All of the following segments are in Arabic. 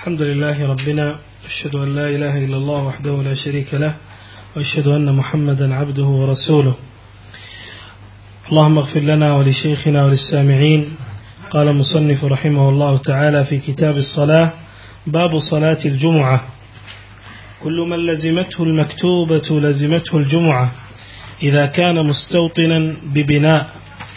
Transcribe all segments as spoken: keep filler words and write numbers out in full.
الحمد لله ربنا، أشهد أن لا إله إلا الله وحده لا شريك له، وأشهد أن محمدا عبده ورسوله. اللهم اغفر لنا ولشيخنا وللسامعين. قال المصنف رحمه الله تعالى في كتاب الصلاة: باب صلاة الجمعة. كل من لزمته المكتوبة لزمته الجمعة إذا كان مستوطنا ببناء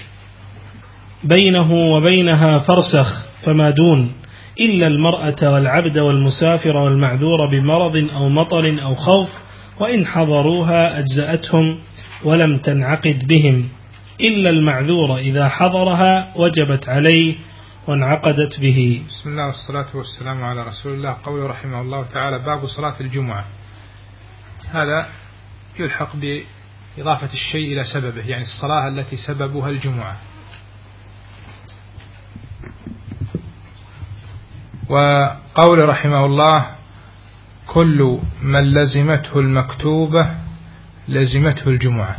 بينه وبينها فرسخ فما دون، إلا المرأة والعبد والمسافر والمعذور بمرض أو مطر أو خوف، وإن حضروها أجزأتهم ولم تنعقد بهم، إلا المعذور إذا حضرها وجبت عليه وانعقدت به. بسم الله والصلاة والسلام على رسول الله. قوله رحمه الله تعالى: باب صلاة الجمعة. هذا يلحق بإضافة الشيء إلى سببه، يعني الصلاة التي سببها الجمعة. وقول رحمه الله: كل من لزمته المكتوبة لزمته الجمعة،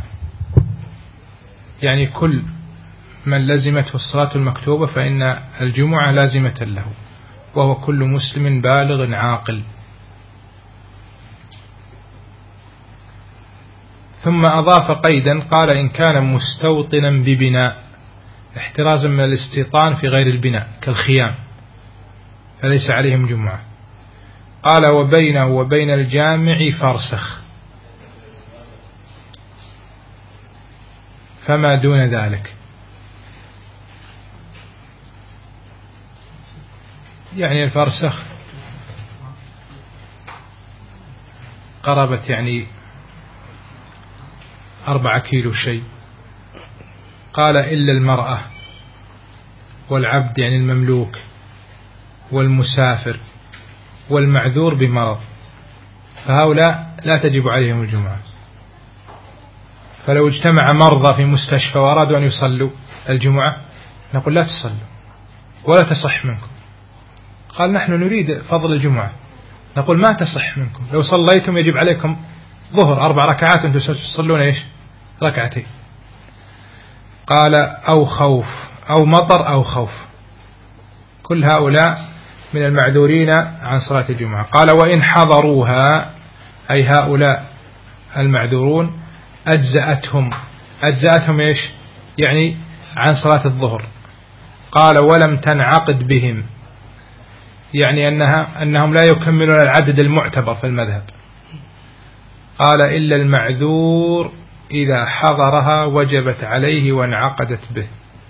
يعني كل من لزمته الصلاة المكتوبة فإن الجمعة لازمة له، وهو كل مسلم بالغ عاقل. ثم أضاف قيدا، قال: إن كان مستوطنا ببناء، احترازا من الاستيطان في غير البناء كالخيام، فليس عليهم جمعة. قال: وبينه وبين الجامع فرسخ، فما دون ذلك، يعني الفرسخ قربت يعني أربعة كيلو شيء. قال: إلا المرأة والعبد يعني المملوك والمسافر والمعذور بمرض، فهؤلاء لا تجب عليهم الجمعة. فلو اجتمع مرضى في مستشفى وأرادوا أن يصلوا الجمعة نقول: لا تصلوا ولا تصح منكم. قال: نحن نريد فضل الجمعة، نقول: ما تصح منكم، لو صليتم يجب عليكم ظهر أربع ركعات وأنتم تصلون إيش؟ ركعتين. قال: أو خوف أو مطر أو خوف، كل هؤلاء من المعذورين عن صلاة الجمعة. قال: وإن حضروها، أي هؤلاء المعذورون، أجزأتهم. أجزأتهم إيش؟ يعني عن صلاة الظهر. قال: ولم تنعقد بهم، يعني أنها أنهم لا يكملون العدد المعتبر في المذهب. قال: إلا المعذور إذا حضرها وجبت عليه وانعقدت به.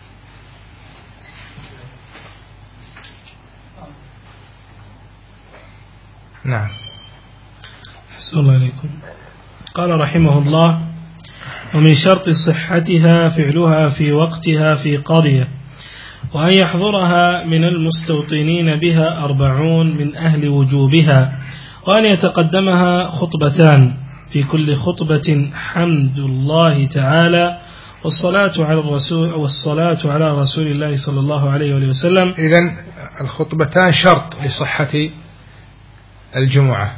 نعم. أحسن الله عليكم. قال رحمه الله: ومن شرط صحتها فعلها في وقتها في قرية، وأن يحضرها من المستوطنين بها أربعون من أهل وجوبها، وأن يتقدمها خطبتان، في كل خطبة حمد الله تعالى والصلاة على الرسول والصلاة على رسول الله صلى الله عليه وسلم. إذن الخطبتان شرط لصحة الجمعة.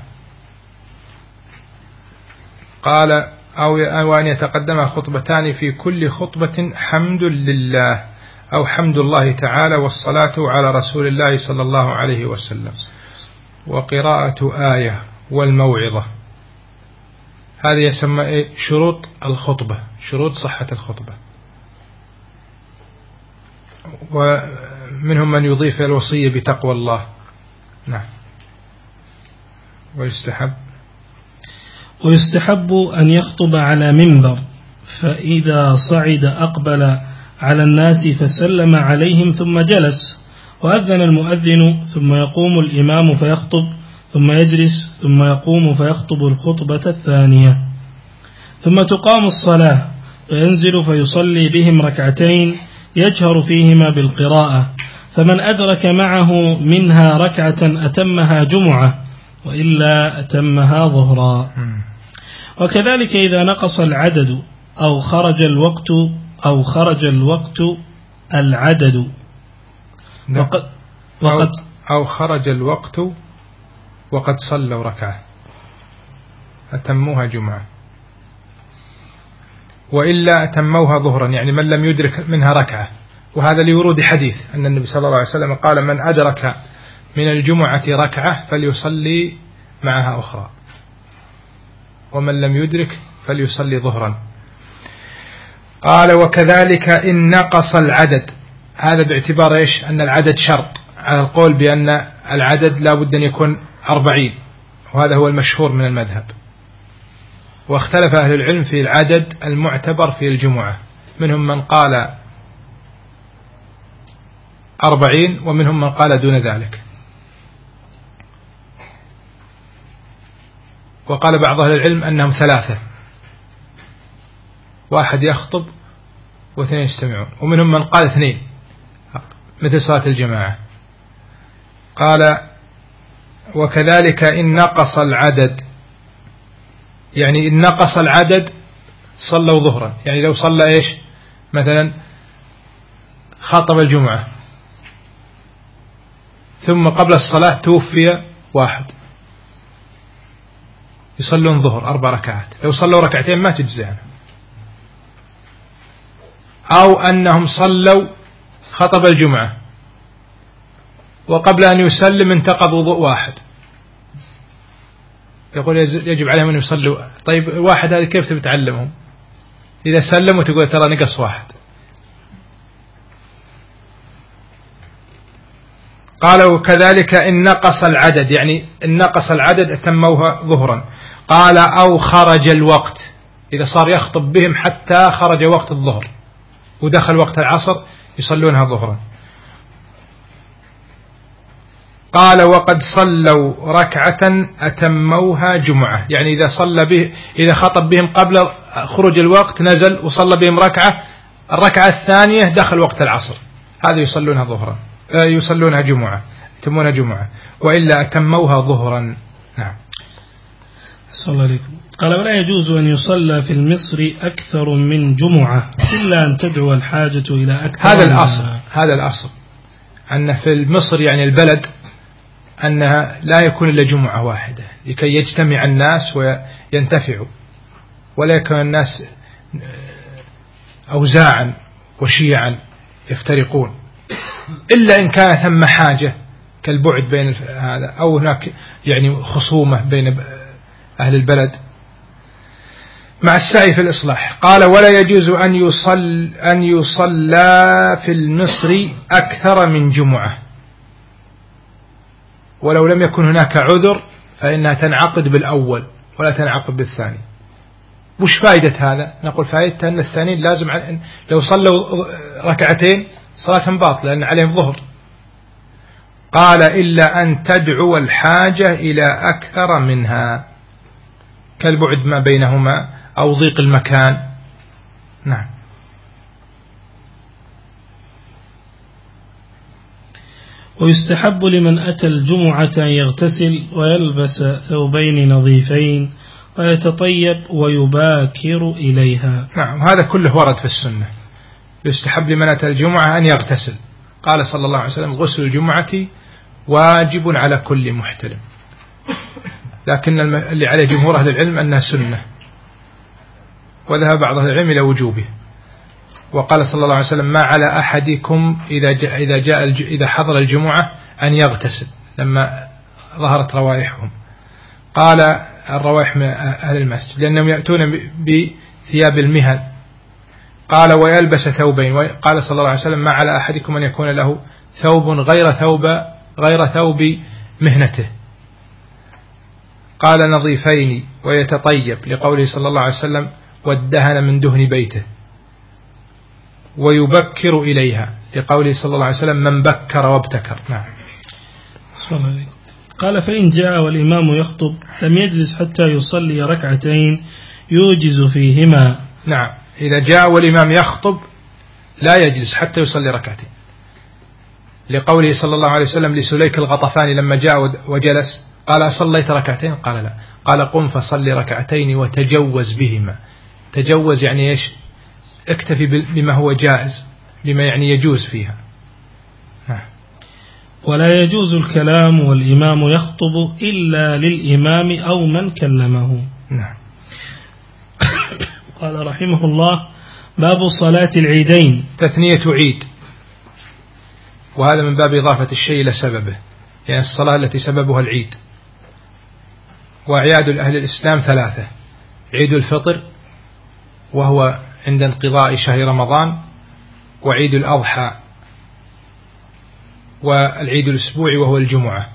قال: أو أن يتقدمها خطبتان، في كل خطبة حمد لله أو حمد الله تعالى والصلاة على رسول الله صلى الله عليه وسلم، وقراءة آية والموعظة. هذه يسمى شروط الخطبة، شروط صحة الخطبة. ومنهم من يضيف الوصية بتقوى الله. نعم. ويستحب ويستحب أن يخطب على منبر، فإذا صعد أقبل على الناس فسلم عليهم ثم جلس، وأذن المؤذن ثم يقوم الإمام فيخطب، ثم يجلس ثم يقوم فيخطب الخطبة الثانية، ثم تقام الصلاة فينزل فيصلي بهم ركعتين يجهر فيهما بالقراءة، فمن أدرك معه منها ركعة أتمها جمعة، وإلا أتمها ظهرا. وكذلك إذا نقص العدد أو خرج الوقت أو خرج الوقت العدد وقد, وقد أو خرج الوقت وقد صلوا ركعة أتموها جمعة، وإلا أتموها ظهرا، يعني من لم يدرك منها ركعة. وهذا لورود حديث أن النبي صلى الله عليه وسلم قال: من أدرك من الجمعة ركعة فليصلي معها أخرى، ومن لم يدرك فليصلي ظهرا. قال وكذلك إن نقص العدد، هذا باعتبار إيش؟ أن العدد شرط، على القول بأن العدد لا بد أن يكون أربعين، وهذا هو المشهور من المذهب. واختلف أهل العلم في العدد المعتبر في الجمعة، منهم من قال أربعين ومنهم من قال دون ذلك. وقال بعض أهل العلم أنهم ثلاثة، واحد يخطب واثنين يستمعون، ومنهم من قال اثنين مثل صلاة الجماعة. قال وكذلك إن نقص العدد، يعني إن نقص العدد صلوا ظهرا، يعني لو صلى إيش مثلا خطب الجمعة ثم قبل الصلاة توفي واحد، يصلون ظهر أربع ركعات، لو صلوا ركعتين ما تجزي عنه. أو أنهم صلوا خطب الجمعة وقبل أن يسلم انتقض وضوء واحد، يقول يجب عليهم أن يصلوا. طيب واحد هذه كيف تتعلمهم؟ إذا سلموا تقول ترى نقص واحد. قالوا كذلك إن نقص العدد، يعني إن نقص العدد أتموها ظهرا. قال أو خرج الوقت، إذا صار يخطب بهم حتى خرج وقت الظهر ودخل وقت العصر يصلونها ظهرا. قال وقد صلوا ركعة أتموها جمعة، يعني إذا صلى به إذا خطب بهم قبل خروج الوقت نزل وصلى بهم ركعة، الركعة الثانية دخل وقت العصر، هذا يصلونها ظهرا، يصلونها جمعة، يتمونها جمعة، وإلا أتموها ظهرا. نعم. صلى الله عليكم. قال ولا يجوز أن يصلى في المصر أكثر من جمعة إلا أن تدعو الحاجة إلى أكثر. هذا الأصل، هذا الأصل أن في المصر يعني البلد أنها لا يكون إلا جمعة واحدة لكي يجتمع الناس وينتفعوا، ولا يكون الناس أوزاعا وشيعا يفترقون، إلا إن كان ثم حاجة كالبعد بين هذا، أو هناك يعني خصومة بين أهل البلد مع السعي في الإصلاح. قال ولا يجوز أن يصل أن يصلى في المصر أكثر من جمعة، ولو لم يكن هناك عذر فإنها تنعقد بالأول ولا تنعقد بالثاني. وش فائدة هذا؟ نقول فائدة أن الثاني لازم لو صلوا ركعتين صلاة باطلة لأن عليهم ظهر. قال إلا أن تدعو الحاجة إلى أكثر منها كالبعد ما بينهما أو ضيق المكان. نعم. ويستحب لمن أتى الجمعة أن يغتسل ويلبس ثوبين نظيفين ويتطيب ويباكر إليها. نعم، هذا كله ورد في السنة. يستحب لمن أتى الجمعة أن يغتسل، قال صلى الله عليه وسلم غسل الجمعة واجب على كل محتلم، لكن اللي عليه جمهور أهل العلم أنها سنة، وذهب بعض أهل العلم إلى وجوبه. وقال صلى الله عليه وسلم ما على أحدكم إذا جاء إذا جاء إذا حضر الجمعة أن يغتسل، لما ظهرت روائحهم. قال الروائح من أهل المسجد لأنهم يأتون بثياب المهن. قال ويلبس ثوبين، قال صلى الله عليه وسلم ما على أحدكم أن يكون له ثوب غير ثوب غير ثوب مهنته. قال نظيفين ويتطيب لقوله صلى الله عليه وسلم والدهن من دهن بيته. ويبكر إليها لقوله صلى الله عليه وسلم من بكر وابتكر. نعم. صلى الله عليه. قال فإن جاء والإمام يخطب لم يجلس حتى يصلي ركعتين يوجز فيهما. نعم، إذا جاء والإمام يخطب لا يجلس حتى يصلي ركعتين، لقوله صلى الله عليه وسلم لسليك الغطفاني لما جاء وجلس قال أصليت ركعتين؟ قال لا. قال قم فصلي ركعتين وتجوز بهما. تجوز يعني إيش؟ اكتفي بما هو جائز، بما يعني يجوز فيها. ولا يجوز الكلام والإمام يخطب إلا للإمام أو من كلمه. نعم. قال رحمه الله باب صلاة العيدين. تثنية عيد، وهذا من باب إضافة الشيء إلى سببه. يعني الصلاة التي سببها العيد. وأعياد أهل الإسلام ثلاثة: عيد الفطر وهو عند انقضاء شهر رمضان، وعيد الأضحى، والعيد الأسبوعي وهو الجمعة.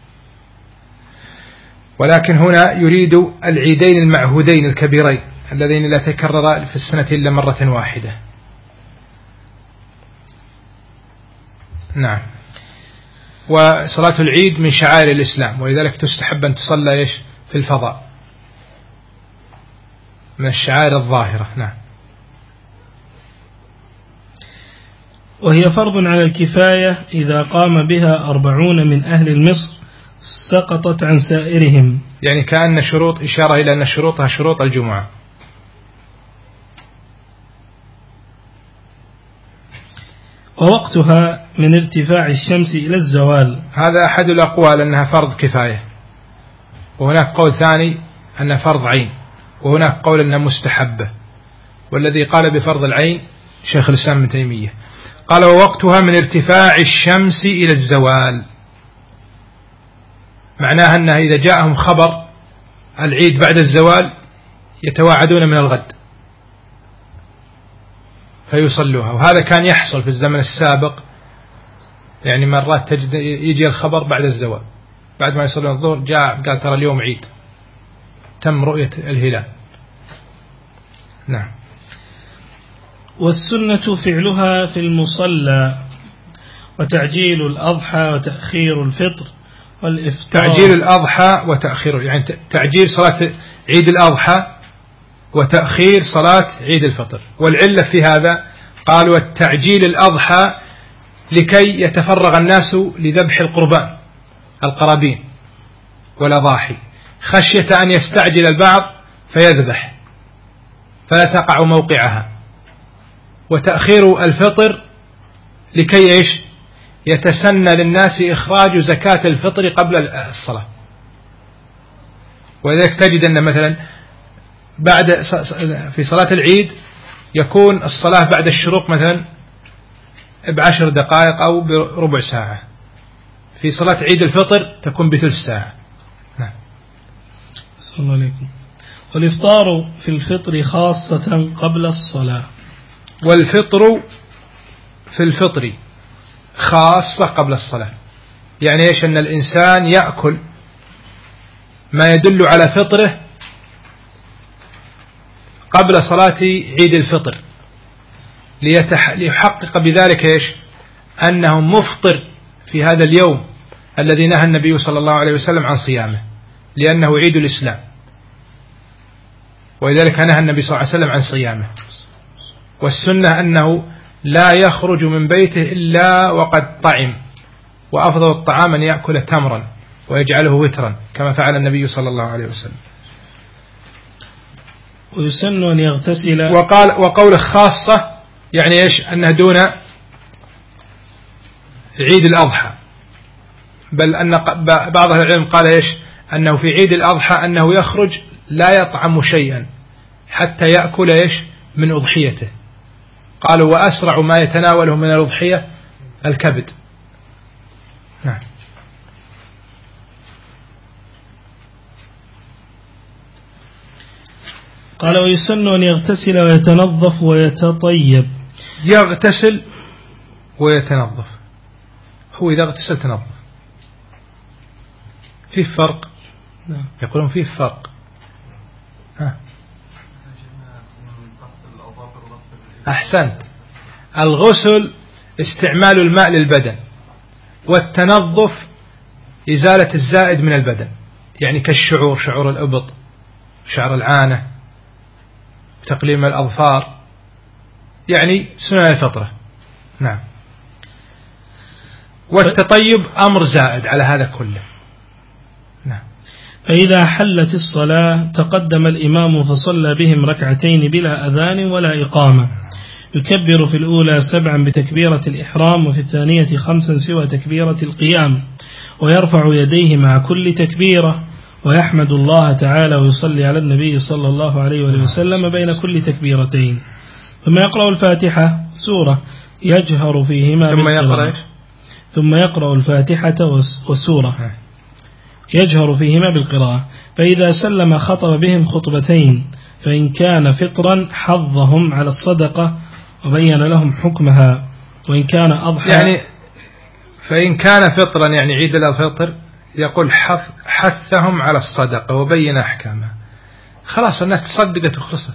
ولكن هنا يريد العيدين المعهودين الكبيرين اللذين لا تكرر في السنة إلا مرة واحدة. نعم. وصلاة العيد من شعائر الإسلام، ولذلك تستحب أن تصلى إيش في الفضاء من الشعائر الظاهرة. نعم. وهي فرض على الكفاية إذا قام بها أربعون من أهل مصر سقطت عن سائرهم. يعني كأن شروط إشارة إلى أن شروطها شروط الجمعة. ووقتها من ارتفاع الشمس إلى الزوال. هذا أحد الأقوال أنها فرض كفاية، وهناك قول ثاني أنها فرض عين، وهناك قول أنها مستحبة. والذي قال بفرض العين شيخ الإسلام ابن تيمية، قال ووقتها من ارتفاع الشمس إلى الزوال، معناها أنها إذا جاءهم خبر العيد بعد الزوال يتواعدون من الغد فيصلوها. وهذا كان يحصل في الزمن السابق، يعني مرات تجد يجي الخبر بعد الزوال، بعد ما يصلون الظهر جاء قال ترى اليوم عيد، تم رؤية الهلال. نعم. والسنة فعلها في المصلى، وتعجيل الأضحى وتأخير الفطر والإفطار. تعجيل الأضحى وتأخير، يعني تعجيل صلاة عيد الأضحى وتأخير صلاة عيد الفطر. والعلة في هذا قالوا التعجيل الأضحى لكي يتفرغ الناس لذبح القربان القرابين والأضاحي، خشية أن يستعجل البعض فيذبح فلا تقع موقعها. وتأخير الفطر لكي إيش يتسنى للناس إخراج زكاة الفطر قبل الصلاة. ولذلك تجد أن مثلا بعد في صلاة العيد يكون الصلاة بعد الشروق مثلا بعشر دقائق أو بربع ساعة، في صلاة عيد الفطر تكون بثلث ساعة. نعم. صلى الله عليكم. والإفطار في الفطر خاصة قبل الصلاة. والفطر في الفطر خاصة قبل الصلاة، يعني إيش؟ أن الإنسان يأكل ما يدل على فطره قبل صلاة عيد الفطر ليحقق بذلك إيش؟ أنه مفطر في هذا اليوم الذي نهى النبي صلى الله عليه وسلم عن صيامه، لأنه عيد الإسلام، ولذلك نهى النبي صلى الله عليه وسلم عن صيامه. والسنة أنه لا يخرج من بيته إلا وقد طعم، وأفضل الطعام أن يأكل تمرا ويجعله وترا كما فعل النبي صلى الله عليه وسلم. ويسن أن يغتسل. وقال وقوله خاصة يعني إيش؟ أنه دون عيد الأضحى، بل أن بعض العلم قال إيش؟ أنه في عيد الأضحى أنه يخرج لا يطعم شيئا حتى يأكل إيش؟ من أضحيته. قالوا وأسرع ما يتناوله من الأضحية الكبد. نعم. قال ويسن أن يغتسل ويتنظف ويتطيب. يغتسل ويتنظف، هو إذا اغتسل تنظف، فيه فرق. نعم. يقولون فيه فرق. ها. أحسنت. الغسل استعمال الماء للبدن، والتنظف إزالة الزائد من البدن، يعني كالشعور، شعور الإبط، شعر العانة، تقليم الأظفار، يعني سنن الفطرة. نعم. والتطيب أمر زائد على هذا كله. نعم. فإذا حلت الصلاة تقدم الإمام فصلى بهم ركعتين بلا أذان ولا إقامة، يكبر في الأولى سبعا بتكبيرة الإحرام، وفي الثانية خمسا سوى تكبيرة القيام، ويرفع يديه مع كل تكبيرة، ويحمد الله تعالى ويصلي على النبي صلى الله عليه وسلم بين كل تكبيرتين، ثم يقرأ الفاتحة سورة يجهر فيهما ثم يقرأ ثم يقرأ الفاتحة والسورة يجهر فيهما بالقراءة، فإذا سلم خطب بهم خطبتين، فإن كان فطرا حظهم على الصدقة وبين لهم حكمها، وإن كان أضحى يعني فإن كان فطرا يعني عيد الفطر يقول حث حثهم على الصدقة وبين أحكامها، خلاص الناس تصدقت وخلصت،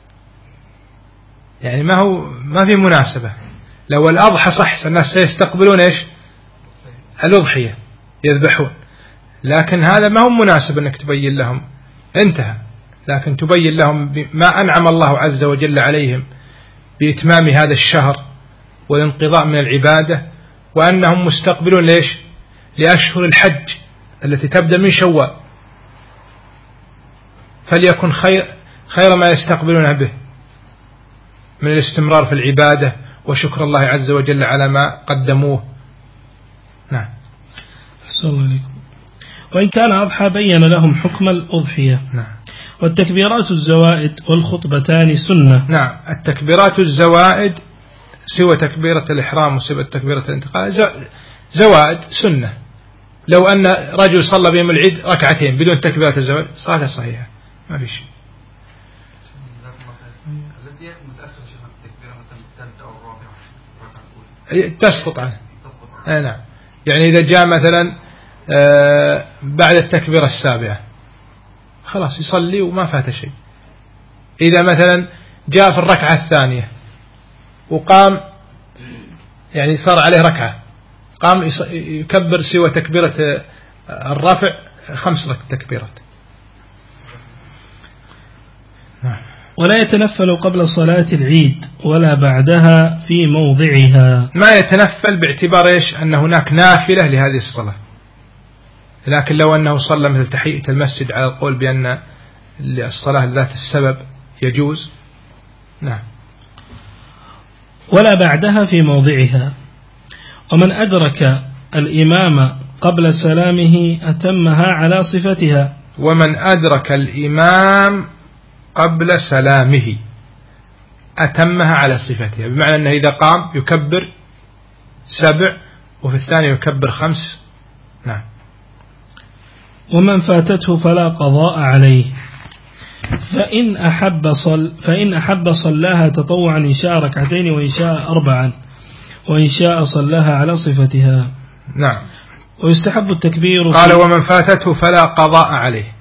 يعني ما هو ما في مناسبة. لو الأضحى صح الناس سيستقبلون إيش الأضحية يذبحون، لكن هذا ما هو مناسب أنك تبين لهم، انتهى. لكن تبين لهم ما أنعم الله عز وجل عليهم بإتمام هذا الشهر والانقضاء من العبادة، وأنهم مستقبلون ليش لأشهر الحج التي تبدأ من شوال، فليكن خير خير ما يستقبلون به من الاستمرار في العبادة وشكر الله عز وجل على ما قدموه. نعم. صلى الله عليه وسلم. وإن كان أضحى بين لهم حكم الأضحية. نعم. والتكبيرات الزوائد والخطبتان سنة. نعم. التكبيرات الزوائد سوى تكبيرة الإحرام وسوى تكبيرة الانتقال زوائد سنة. لو أن رجل صلى بهم العيد ركعتين بدون تكبيرة الزوائد صلاة صحيحة ما في شيء. تسقط عنه. نعم. يعني إذا جاء مثلا بعد التكبيرة السابعة خلاص يصلي وما فات شيء. إذا مثلا جاء في الركعة الثانية وقام يعني صار عليه ركعة قام يكبر سوى تكبيرة الرفع خمس تكبيرات. ولا يتنفل قبل صلاة العيد ولا بعدها في موضعها. ما يتنفل باعتبار إيش أن هناك نافلة لهذه الصلاة، لكن لو أنه صلى مثل تحية المسجد على القول بأن الصلاة ذات السبب يجوز. نعم. ولا بعدها في موضعها. ومن أدرك الإمام قبل سلامه أتمها على صفتها. ومن أدرك الإمام قبل سلامه أتمها على صفتها، بمعنى أنه إذا قام يكبر سبع وفي الثاني يكبر خمس. نعم. ومن فاتته فلا قضاء عليه، فإن أحب صل فإن أحب صلاها تطوعا إن شاء ركعتين وإن شاء أربعا وإن شاء صلاها على صفتها. نعم. ويستحب التكبير. قال ومن فاتته فلا قضاء عليه،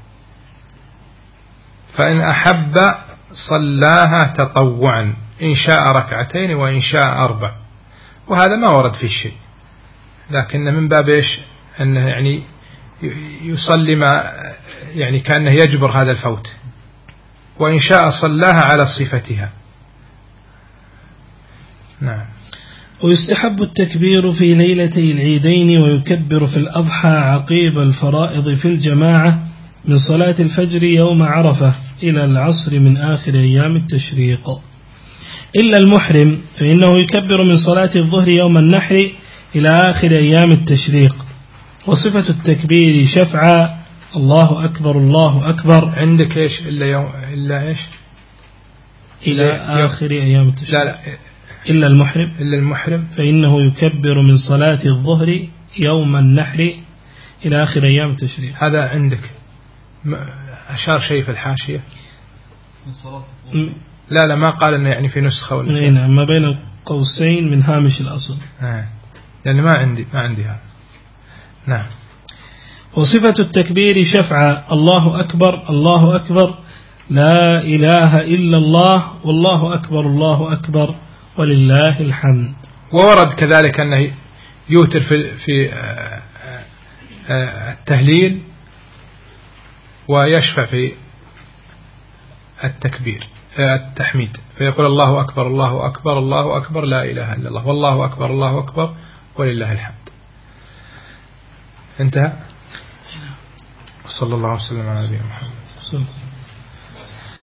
فإن أحب صلاها تطوعا إن شاء ركعتين وإن شاء أربع، وهذا ما ورد فيه شيء، لكن من باب إيش أنه يعني يصلي ما يعني كأنه يجبر هذا الفوت. وإن شاء صلاها على صفتها. نعم. ويستحب التكبير في ليلتي العيدين، ويكبر في الأضحى عقيب الفرائض في الجماعة من صلاة الفجر يوم عرفة إلى العصر من آخر أيام التشريق، إلا المحرم فإنه يكبر من صلاة الظهر يوم النحر إلى آخر أيام التشريق. وصفة التكبير شفعا الله أكبر الله أكبر. عندك إيش إلا يوم إلا إيش إلى يوم آخر أيام التشريق. لا لا إلا المحرم إلا المحرم فإنه يكبر من صلاة الظهر يوم النحر إلى آخر أيام التشريق. هذا عندك أشار شيء في الحاشية من صلاة لا لا ما قال إنه يعني في نسخة ولا نعم ما بين قوسين من هامش الأصل. آه. يعني ما عندي ما عندي هذا. نعم. وصفة التكبير شفعا الله أكبر الله أكبر لا إله إلا الله والله أكبر الله أكبر ولله الحمد. وورد كذلك أنه يوتر في في التهليل ويشفع في التكبير التحميد، فيقول الله أكبر الله أكبر الله أكبر لا إله إلا الله والله أكبر الله أكبر ولله الحمد. انتهى. صلى الله عليه وسلم على نبينا محمد.